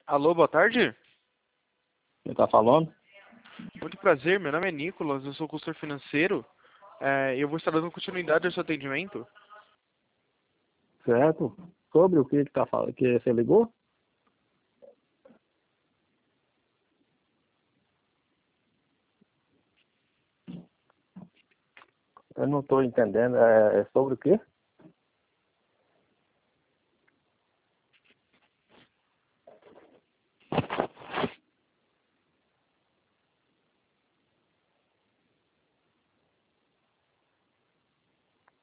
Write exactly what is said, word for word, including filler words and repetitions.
Alô, boa tarde. Quem tá falando? Muito prazer, meu nome é Nicolas, eu sou consultor financeiro. É, eu vou estar dando continuidade ao seu atendimento. Certo? Sobre o que que tá falando? Que você ligou? Eu não estou entendendo. É, é sobre o quê?